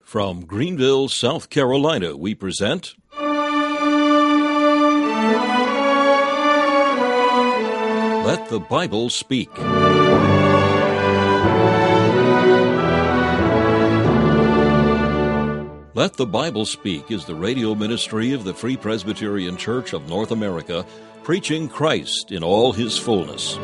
From Greenville, South Carolina, we present Let the Bible Speak. Let the Bible Speak is the radio ministry of the Free Presbyterian Church of North America, preaching Christ in all His fullness.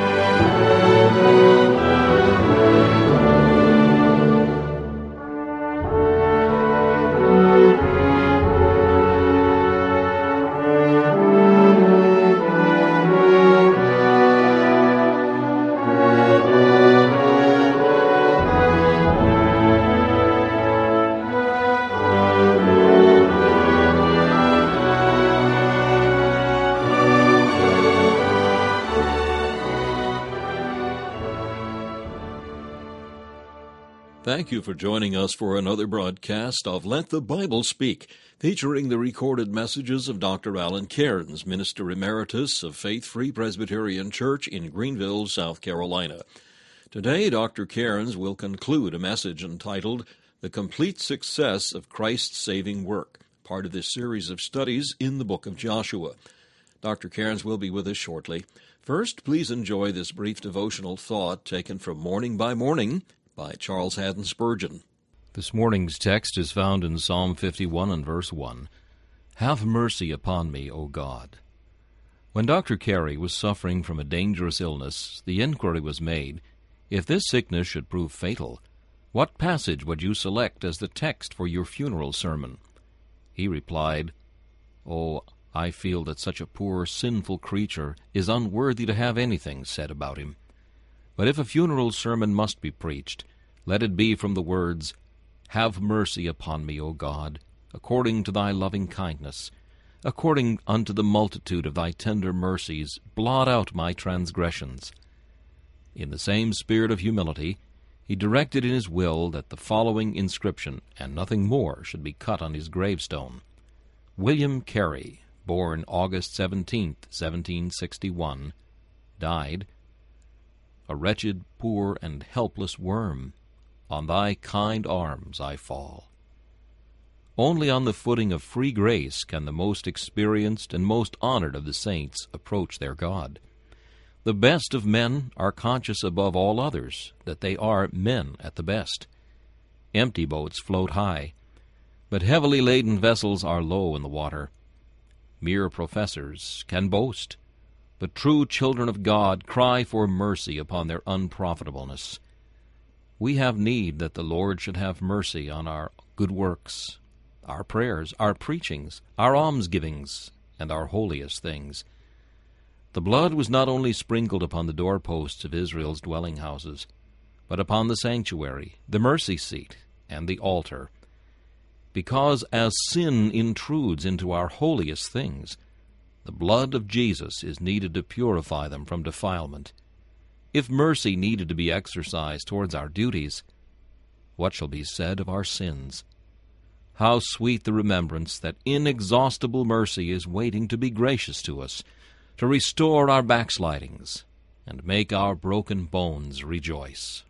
Thank you for joining us for another broadcast of Let the Bible Speak, featuring the recorded messages of Dr. Alan Cairns, Minister Emeritus of Faith Free Presbyterian Church in Greenville, South Carolina. Today, Dr. Cairns will conclude a message entitled The Complete Success of Christ's Saving Work, part of this series of studies in the book of Joshua. Dr. Cairns will be with us shortly. First, please enjoy this brief devotional thought taken from Morning by Morning by Charles Haddon Spurgeon. This morning's text is found in Psalm 51 and verse 1. Have mercy upon me, O God. When Dr. Carey was suffering from a dangerous illness, the inquiry was made, if this sickness should prove fatal, what passage would you select as the text for your funeral sermon? He replied, Oh, I feel that such a poor, sinful creature is unworthy to have anything said about him. But if a funeral sermon must be preached, let it be from the words, Have mercy upon me, O God, according to thy loving kindness. According unto the multitude of thy tender mercies, blot out my transgressions. In the same spirit of humility, he directed in his will that the following inscription, and nothing more, should be cut on his gravestone. William Carey, born August 17, 1761, died a wretched, poor, and helpless worm. On thy kind arms I fall. Only on the footing of free grace can the most experienced and most honored of the saints approach their God. The best of men are conscious above all others that they are men at the best. Empty boats float high, but heavily laden vessels are low in the water. Mere professors can boast, but true children of God cry for mercy upon their unprofitableness. We have need that the Lord should have mercy on our good works, our prayers, our preachings, our almsgivings, and our holiest things. The blood was not only sprinkled upon the doorposts of Israel's dwelling houses, but upon the sanctuary, the mercy seat, and the altar. Because as sin intrudes into our holiest things, the blood of Jesus is needed to purify them from defilement. If mercy needed to be exercised towards our duties, what shall be said of our sins? How sweet the remembrance that inexhaustible mercy is waiting to be gracious to us, to restore our backslidings, and make our broken bones rejoice.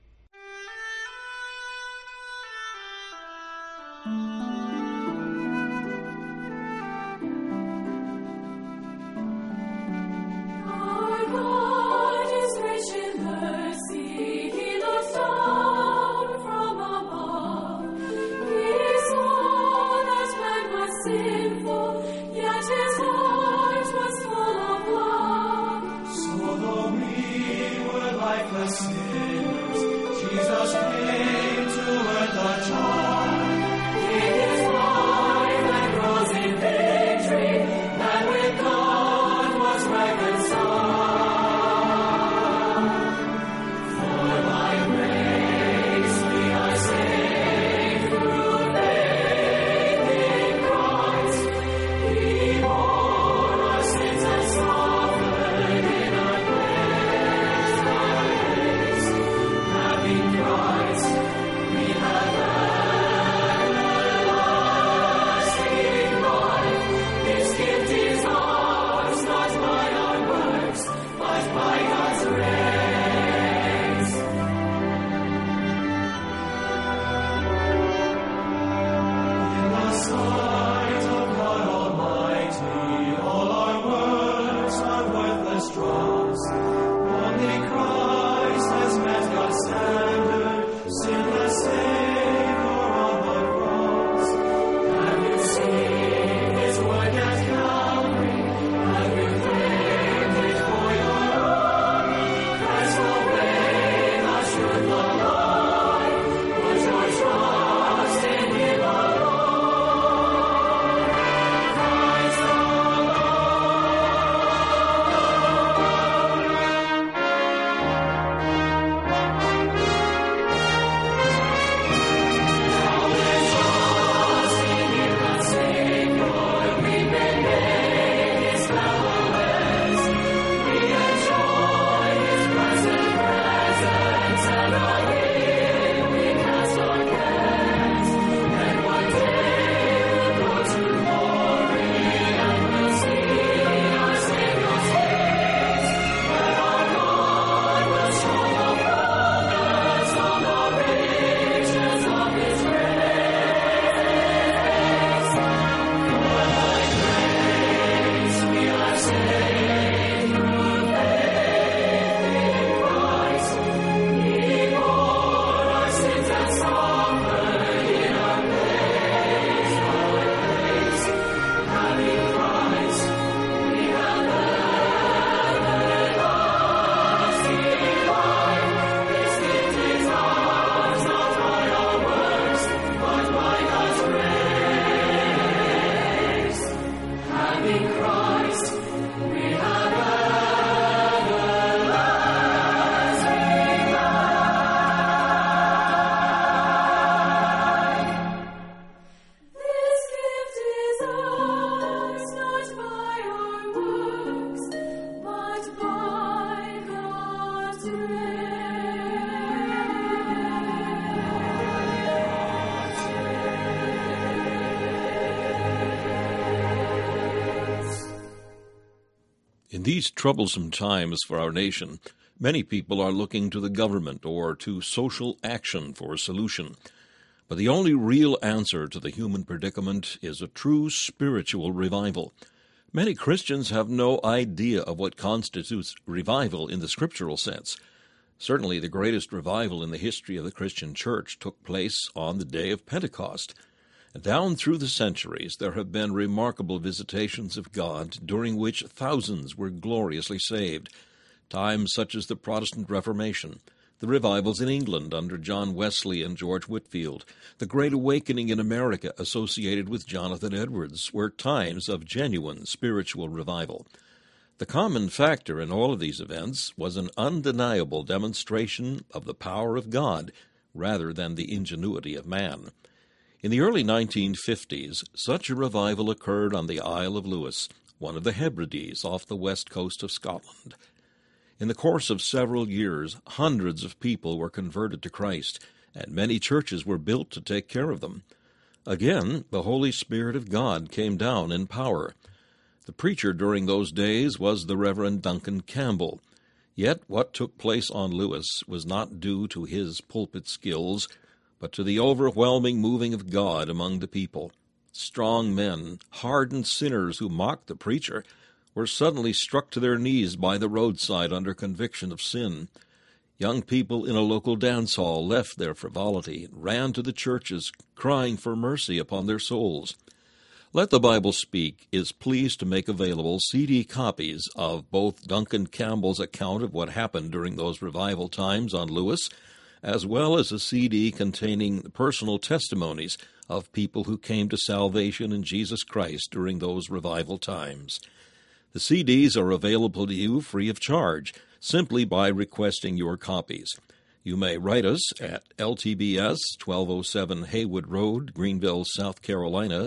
In these troublesome times for our nation, many people are looking to the government or to social action for a solution. But the only real answer to the human predicament is a true spiritual revival. Many Christians have no idea of what constitutes revival in the scriptural sense. Certainly the greatest revival in the history of the Christian church took place on the day of Pentecost. Down through the centuries, there have been remarkable visitations of God, during which thousands were gloriously saved. Times such as the Protestant Reformation, the revivals in England under John Wesley and George Whitefield, the Great Awakening in America associated with Jonathan Edwards, were times of genuine spiritual revival. The common factor in all of these events was an undeniable demonstration of the power of God rather than the ingenuity of man. In the early 1950s, such a revival occurred on the Isle of Lewis, one of the Hebrides off the west coast of Scotland. In the course of several years, hundreds of people were converted to Christ, and many churches were built to take care of them. Again, the Holy Spirit of God came down in power. The preacher during those days was the Reverend Duncan Campbell. Yet what took place on Lewis was not due to his pulpit skills, but to the overwhelming moving of God among the people. Strong men, hardened sinners who mocked the preacher, were suddenly struck to their knees by the roadside under conviction of sin. Young people in a local dance hall left their frivolity and ran to the churches, crying for mercy upon their souls. Let the Bible Speak is pleased to make available CD copies of both Duncan Campbell's account of what happened during those revival times on Lewis, as well as a CD containing personal testimonies of people who came to salvation in Jesus Christ during those revival times. The CDs are available to you free of charge, simply by requesting your copies. You may write us at LTBS 1207 Haywood Road, Greenville, South Carolina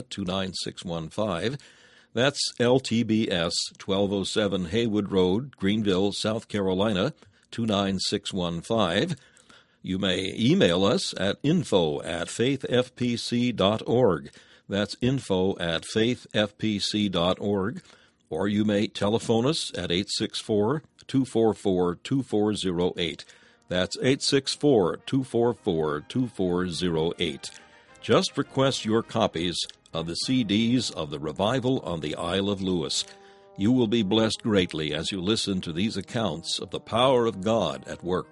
29615. That's LTBS 1207 Haywood Road, Greenville, South Carolina 29615. You may email us at info@faithfpc.org. That's info@faithfpc.org. Or you may telephone us at 864-244-2408. That's 864-244-2408. Just request your copies of the CDs of the Revival on the Isle of Lewis. You will be blessed greatly as you listen to these accounts of the power of God at work.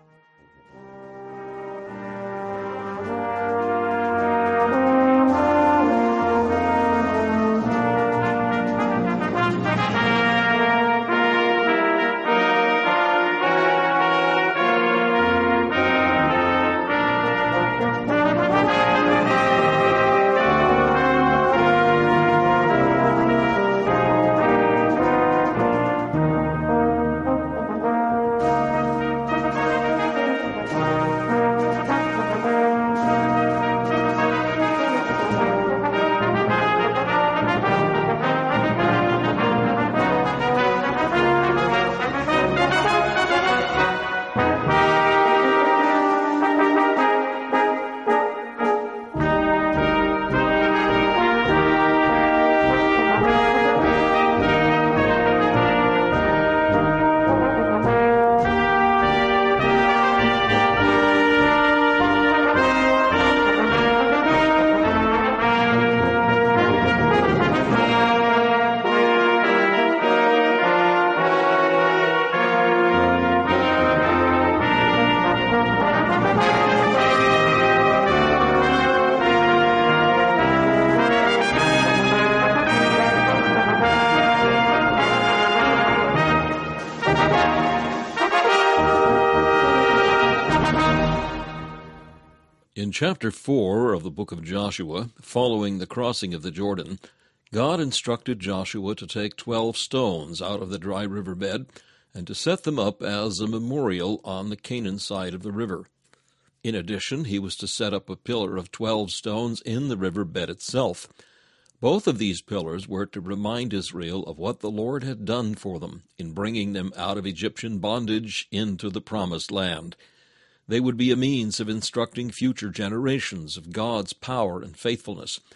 In chapter 4 of the book of Joshua, following the crossing of the Jordan, God instructed Joshua to take 12 stones out of the dry riverbed and to set them up as a memorial on the Canaan side of the river. In addition, he was to set up a pillar of 12 stones in the riverbed itself. Both of these pillars were to remind Israel of what the Lord had done for them in bringing them out of Egyptian bondage into the promised land. They would be a means of instructing future generations of God's power and faithfulness.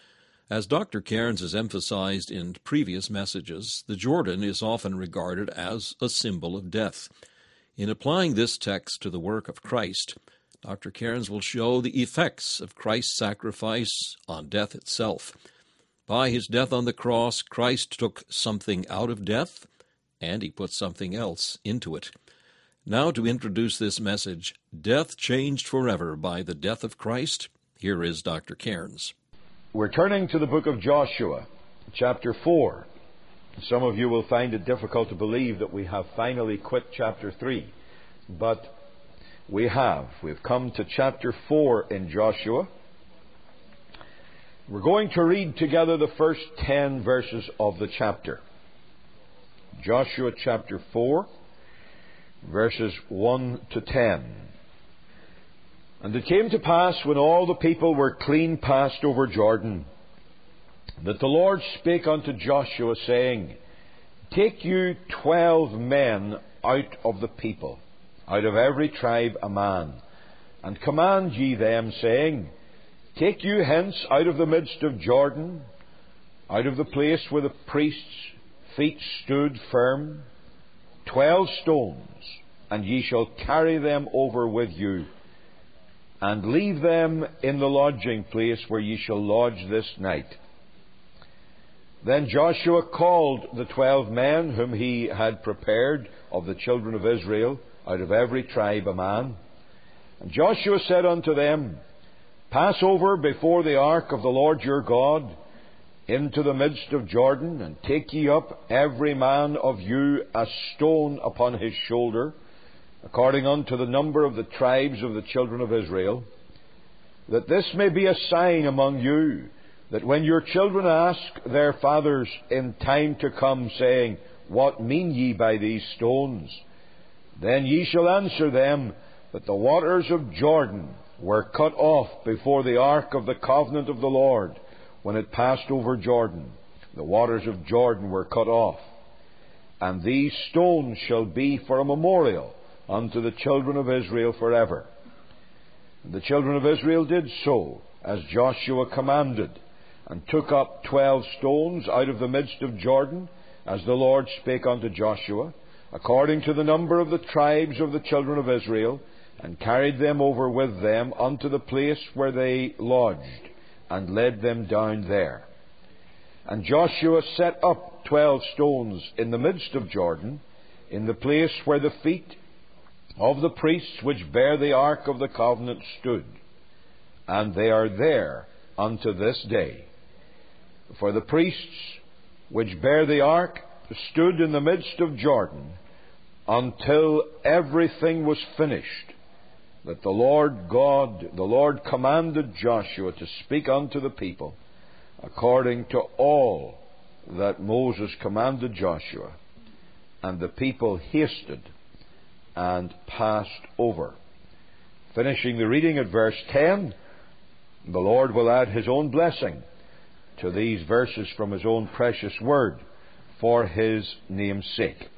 As Dr. Cairns has emphasized in previous messages, the Jordan is often regarded as a symbol of death. In applying this text to the work of Christ, Dr. Cairns will show the effects of Christ's sacrifice on death itself. By his death on the cross, Christ took something out of death, and he put something else into it. Now, to introduce this message, Death Changed Forever by the Death of Christ, here is Dr. Cairns. We're turning to the book of Joshua, chapter 4. Some of you will find it difficult to believe that we have finally quit chapter 3, but we have. We've come to chapter 4 in Joshua. We're going to read together the first 10 verses of the chapter. Joshua chapter 4, verses 1 to 10. And it came to pass, when all the people were clean passed over Jordan, that the Lord spake unto Joshua, saying, Take you 12 men out of the people, out of every tribe a man, and command ye them, saying, Take you hence out of the midst of Jordan, out of the place where the priests' feet stood firm, 12 stones, and ye shall carry them over with you, and leave them in the lodging place where ye shall lodge this night. Then Joshua called the 12 men whom he had prepared of the children of Israel, out of every tribe a man. And Joshua said unto them, Pass over before the ark of the Lord your God into the midst of Jordan, and take ye up every man of you a stone upon his shoulder, according unto the number of the tribes of the children of Israel, that this may be a sign among you, that when your children ask their fathers in time to come, saying, What mean ye by these stones? Then ye shall answer them, that the waters of Jordan were cut off before the ark of the covenant of the Lord, when it passed over Jordan. The waters of Jordan were cut off. And these stones shall be for a memorial unto the children of Israel forever. And the children of Israel did so, as Joshua commanded, and took up 12 stones out of the midst of Jordan, as the Lord spake unto Joshua, according to the number of the tribes of the children of Israel, and carried them over with them unto the place where they lodged, and laid them down there. And Joshua set up 12 stones in the midst of Jordan, in the place where the feet of the priests which bear the ark of the covenant stood. And they are there unto this day. For the priests which bear the ark stood in the midst of Jordan, until everything was finished, that the Lord commanded Joshua to speak unto the people, according to all that Moses commanded Joshua. And the people hasted and passed over. Finishing the reading at verse 10, the Lord will add His own blessing to these verses from His own precious word for His name's sake.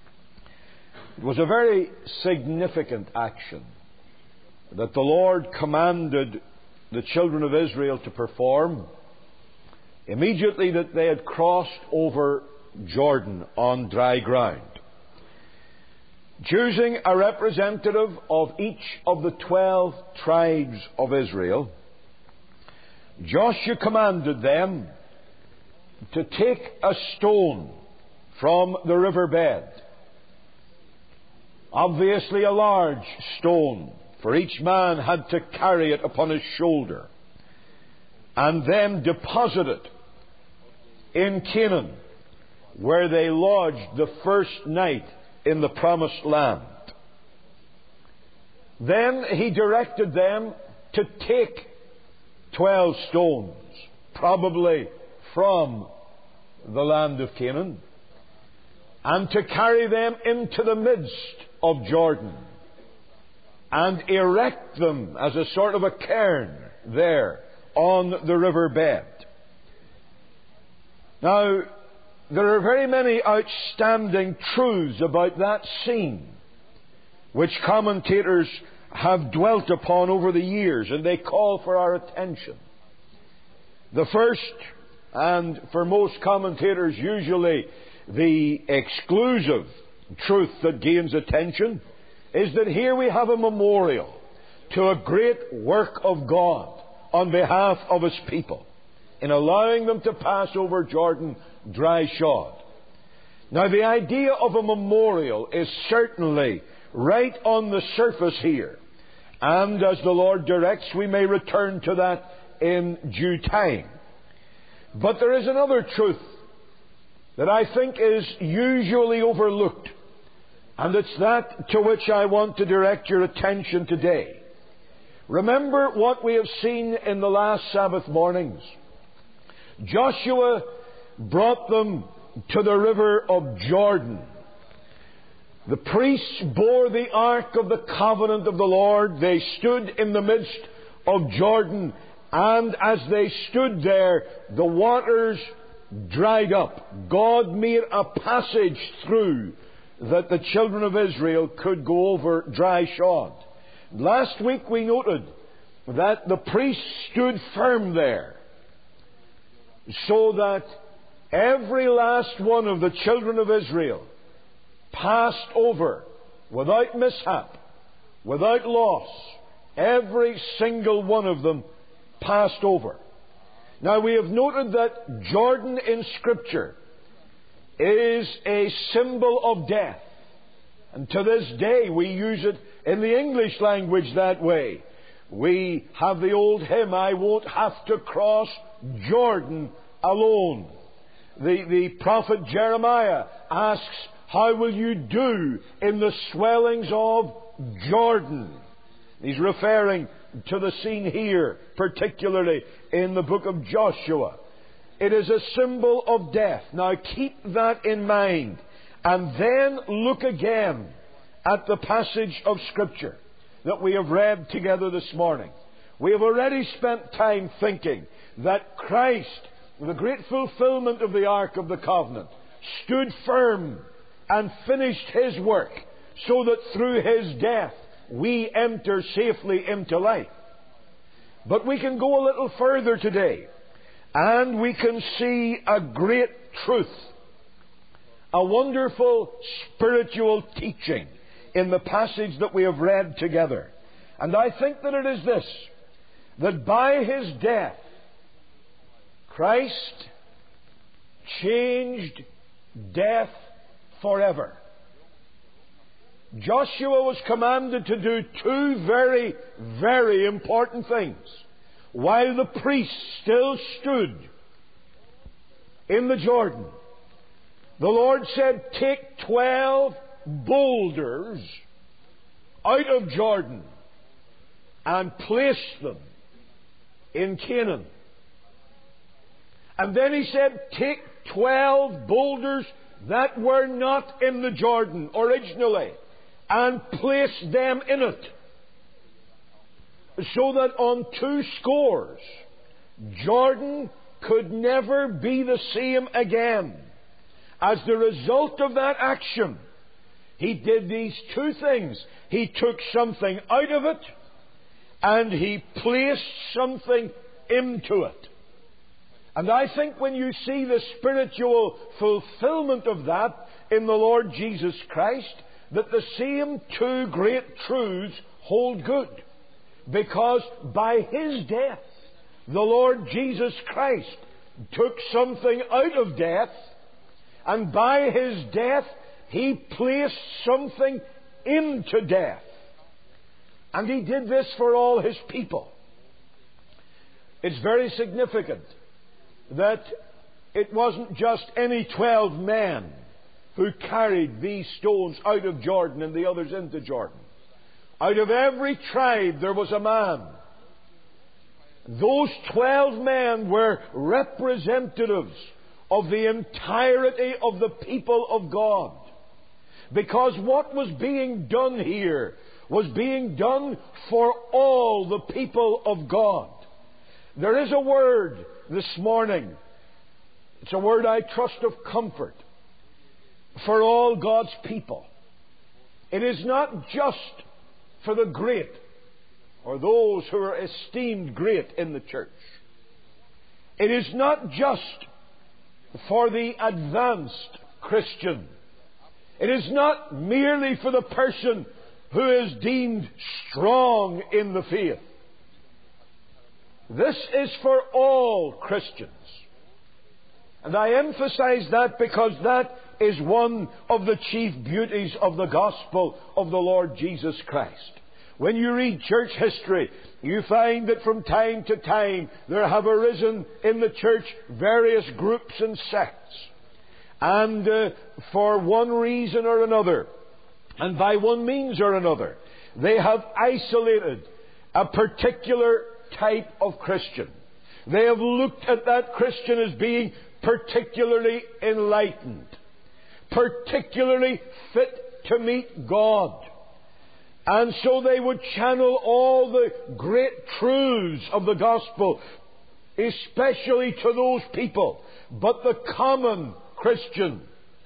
It was a very significant action that the Lord commanded the children of Israel to perform immediately that they had crossed over Jordan on dry ground. Choosing a representative of each of the 12 tribes of Israel, Joshua commanded them to take a stone from the riverbed, obviously a large stone, for each man had to carry it upon his shoulder, and then deposit it in Canaan, where they lodged the first night in the promised land. Then he directed them to take 12 stones, probably from the land of Canaan, and to carry them into the midst of Jordan, and erect them as a sort of a cairn there on the riverbed. Now, there are very many outstanding truths about that scene, which commentators have dwelt upon over the years, and they call for our attention. The first and for most commentators usually the exclusive truth that gains attention, is that here we have a memorial to a great work of God on behalf of His people in allowing them to pass over Jordan dry shod. Now, the idea of a memorial is certainly right on the surface here, and as the Lord directs, we may return to that in due time. But there is another truth that I think is usually overlooked, and it's that to which I want to direct your attention today. Remember what we have seen in the last Sabbath mornings. Joshua brought them to the river of Jordan. The priests bore the ark of the covenant of the Lord. They stood in the midst of Jordan, and as they stood there, the waters dried up. God made a passage through that the children of Israel could go over dry shod. Last week we noted that the priests stood firm there, so that every last one of the children of Israel passed over without mishap, without loss. Every single one of them passed over. Now, we have noted that Jordan in Scripture is a symbol of death. And to this day we use it in the English language that way. We have the old hymn, "I won't have to cross Jordan alone." The prophet Jeremiah asks, "How will you do in the swellings of Jordan?" He's referring to the scene here, particularly in the book of Joshua. It is a symbol of death. Now keep that in mind, and then look again at the passage of Scripture that we have read together this morning. We have already spent time thinking that Christ, the great fulfillment of the Ark of the Covenant, stood firm and finished His work so that through His death we enter safely into life. But we can go a little further today, and we can see a great truth, a wonderful spiritual teaching in the passage that we have read together. And I think that it is this, that by His death, Christ changed death forever. Joshua was commanded to do two very, very important things. While the priests still stood in the Jordan, the Lord said, "Take 12 boulders out of Jordan and place them in Canaan." And then He said, "Take 12 boulders that were not in the Jordan originally and place them in it, so that on 2 scores Jordan could never be the same again." As the result of that action, He did these two things. He took something out of it, and He placed something into it. And I think when you see the spiritual fulfillment of that in the Lord Jesus Christ, that the same two great truths hold good. Because by His death, the Lord Jesus Christ took something out of death, and by His death, He placed something into death. And He did this for all His people. It's very significant that it wasn't just any 12 men who carried these stones out of Jordan and the others into Jordan. Out of every tribe there was a man. Those 12 men were representatives of the entirety of the people of God. Because what was being done here was being done for all the people of God. There is a word this morning. It's a word, I trust, of comfort for all God's people. It is not just for the great or those who are esteemed great in the church. It is not just for the advanced Christian. It is not merely for the person who is deemed strong in the faith. This is for all Christians. And I emphasize that because that is one of the chief beauties of the gospel of the Lord Jesus Christ. When you read church history, you find that from time to time there have arisen in the church various groups and sects. And for one reason or another, and by one means or another, they have isolated a particular type of Christian. They have looked at that Christian as being particularly enlightened, particularly fit to meet God. And so they would channel all the great truths of the gospel, especially to those people. But the common Christian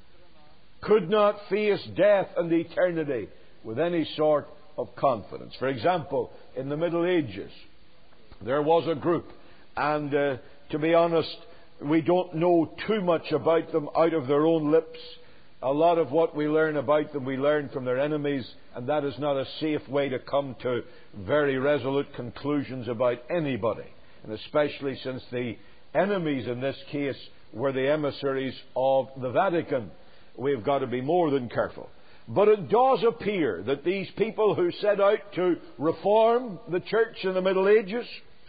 could not face death and eternity with any sort of confidence. For example, in the Middle Ages, there was a group, and to be honest, we don't know too much about them out of their own lips. A lot of what we learn about them, we learn from their enemies, and that is not a safe way to come to very resolute conclusions about anybody. And especially since the enemies in this case were the emissaries of the Vatican, we've got to be more than careful. But it does appear that these people who set out to reform the church in the Middle Ages,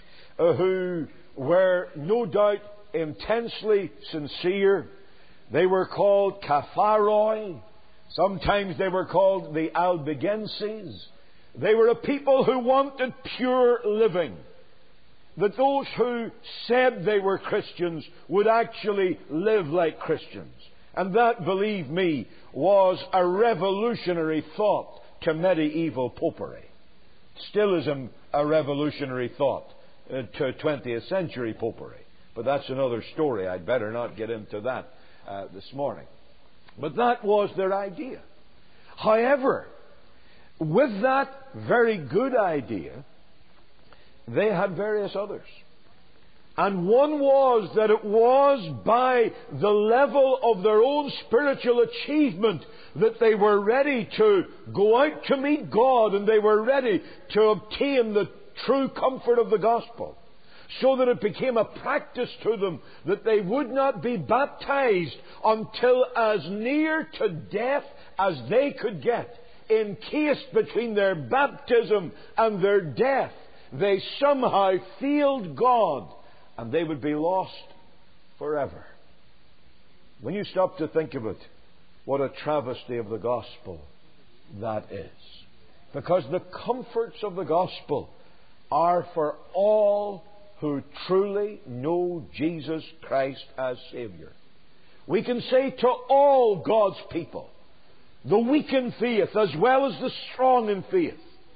who were no doubt intensely sincere, they were called Capharoi. Sometimes they were called the Albigenses. They were a people who wanted pure living. That those who said they were Christians would actually live like Christians. And that, believe me, was a revolutionary thought to medieval popery. Still is a revolutionary thought to 20th century popery. But that's another story. I'd better not get into that this morning. But that was their idea. However, with that very good idea, they had various others. And one was that it was by the level of their own spiritual achievement that they were ready to go out to meet God, and they were ready to obtain the true comfort of the gospel. So that it became a practice to them that they would not be baptized until as near to death as they could get. In case between their baptism and their death, they somehow failed God, and they would be lost forever. When you stop to think of it, what a travesty of the gospel that is. Because the comforts of the gospel are for all who truly know Jesus Christ as Savior. We can say to all God's people, the weak in faith as well as the strong in faith,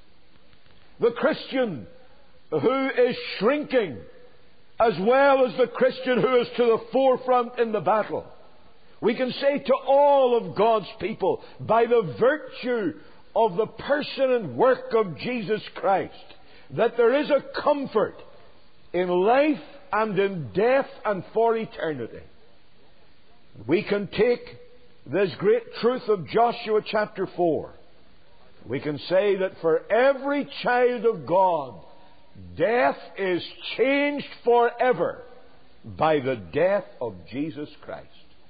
the Christian who is shrinking as well as the Christian who is to the forefront in the battle, we can say to all of God's people, by the virtue of the person and work of Jesus Christ, that there is a comfort in life and in death and for eternity. We can take this great truth of Joshua chapter 4. We can say that for every child of God, death is changed forever by the death of Jesus Christ.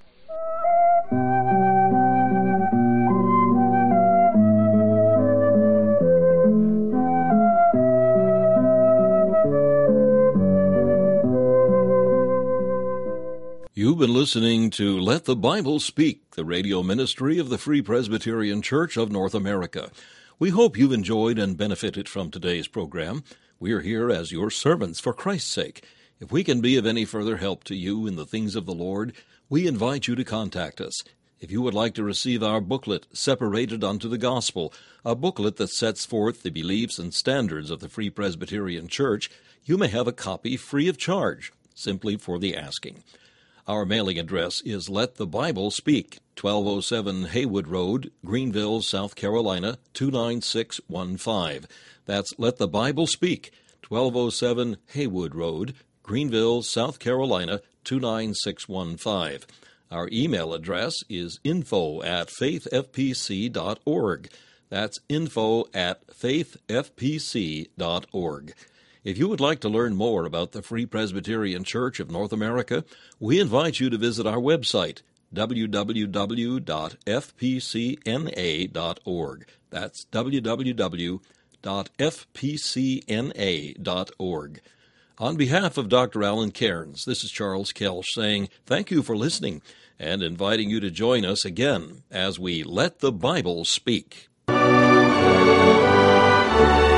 You've been listening to Let the Bible Speak, the radio ministry of the Free Presbyterian Church of North America. We hope you've enjoyed and benefited from today's program. We are here as your servants for Christ's sake. If we can be of any further help to you in the things of the Lord, we invite you to contact us. If you would like to receive our booklet, Separated unto the Gospel, a booklet that sets forth the beliefs and standards of the Free Presbyterian Church, you may have a copy free of charge, simply for the asking. Our mailing address is Let the Bible Speak, 1207 Haywood Road, Greenville, South Carolina, 29615. That's Let the Bible Speak, 1207 Haywood Road, Greenville, South Carolina, 29615. Our email address is info@faithfpc.org. That's info@faithfpc.org. If you would like to learn more about the Free Presbyterian Church of North America, we invite you to visit our website, www.fpcna.org. That's www.fpcna.org. On behalf of Dr. Alan Cairns, this is Charles Kelch saying thank you for listening and inviting you to join us again as we let the Bible speak.